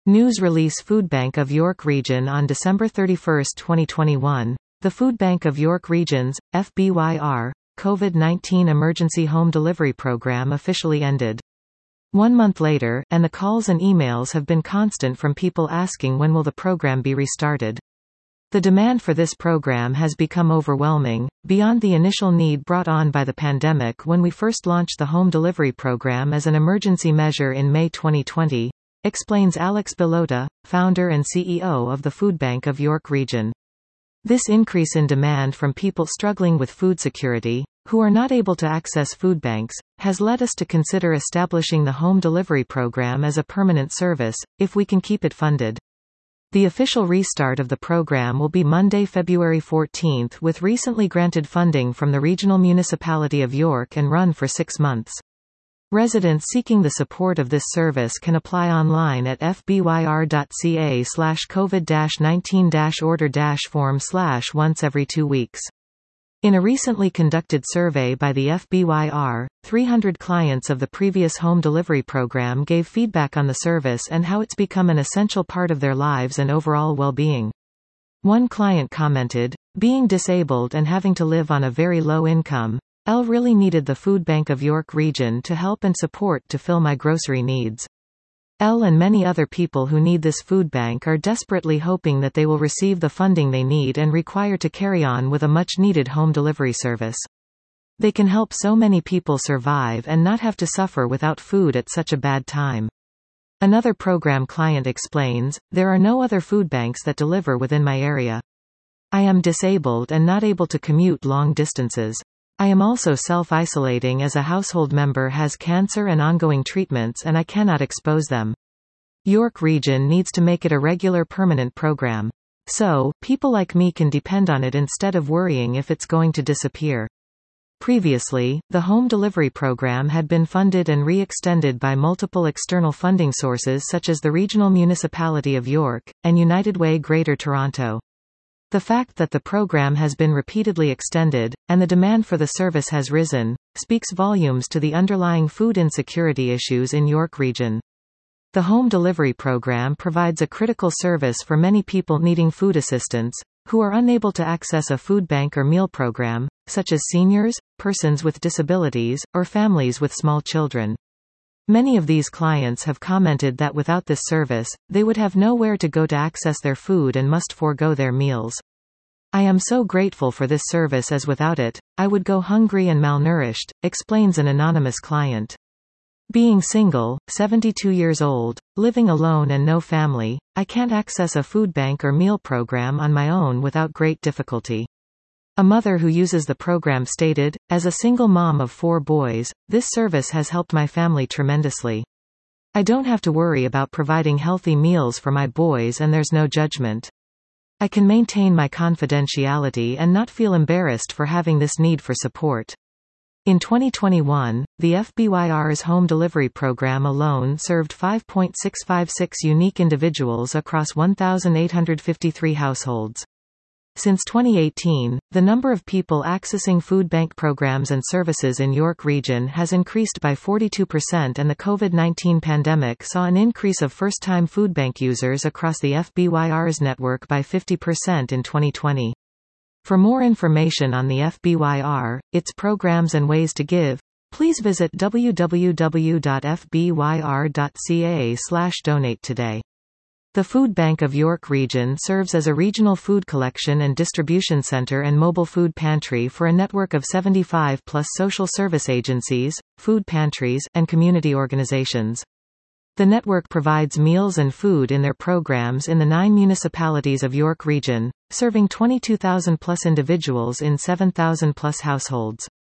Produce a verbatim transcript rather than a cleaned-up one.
News release Foodbank of York Region on December thirty-first twenty twenty-one. The Foodbank of York Region's, F B Y R, COVID nineteen Emergency Home Delivery Program officially ended. One month later, and the calls and emails have been constant from people asking when will the program be restarted. The demand for this program has become overwhelming, beyond the initial need brought on by the pandemic when we first launched the home delivery program as an emergency measure in May twenty twenty, explains Alex Belota, founder and C E O of the Foodbank of York Region. This increase in demand from people struggling with food security, who are not able to access food banks, has led us to consider establishing the home delivery program as a permanent service, if we can keep it funded. The official restart of the program will be Monday, February fourteenth, with recently granted funding from the Regional Municipality of York and run for six months. Residents seeking the support of this service can apply online at f b y r dot c a slash covid nineteen order form slash once every two weeks. In a recently conducted survey by the F B Y R, three hundred clients of the previous home delivery program gave feedback on the service and how it's become an essential part of their lives and overall well-being. One client commented, "Being disabled and having to live on a very low income, I really needed the Foodbank of York Region to help and support to fill my grocery needs. I and many other people who need this food bank are desperately hoping that they will receive the funding they need and require to carry on with a much-needed home delivery service. They can help so many people survive and not have to suffer without food at such a bad time." Another program client explains, "There are no other food banks that deliver within my area. I am disabled and not able to commute long distances. I am also self-isolating as a household member has cancer and ongoing treatments and I cannot expose them. York Region needs to make it a regular permanent program. So, people like me can depend on it instead of worrying if it's going to disappear." Previously, the home delivery program had been funded and re-extended by multiple external funding sources such as the Regional Municipality of York, and United Way Greater Toronto. The fact that the program has been repeatedly extended, and the demand for the service has risen, speaks volumes to the underlying food insecurity issues in York Region. The home delivery program provides a critical service for many people needing food assistance, who are unable to access a food bank or meal program, such as seniors, persons with disabilities, or families with small children. Many of these clients have commented that without this service, they would have nowhere to go to access their food and must forego their meals. "I am so grateful for this service as without it, I would go hungry and malnourished," explains an anonymous client. "Being single, seventy-two years old, living alone and no family, I can't access a food bank or meal program on my own without great difficulty." A mother who uses the program stated, "As a single mom of four boys, this service has helped my family tremendously. I don't have to worry about providing healthy meals for my boys and there's no judgment. I can maintain my confidentiality and not feel embarrassed for having this need for support." In twenty twenty-one, the F B Y R's home delivery program alone served five point six five six unique individuals across one thousand eight hundred fifty-three households. Since twenty eighteen, the number of people accessing food bank programs and services in York Region has increased by forty-two percent and the COVID nineteen pandemic saw an increase of first-time food bank users across the F B Y R's network by fifty percent in twenty twenty. For more information on the F B Y R, its programs and ways to give, please visit w w w dot f b y r dot c a slash donate today. The Foodbank of York Region serves as a regional food collection and distribution center and mobile food pantry for a network of seventy-five plus social service agencies, food pantries, and community organizations. The network provides meals and food in their programs in the nine municipalities of York Region, serving twenty-two thousand plus individuals in seven thousand plus households.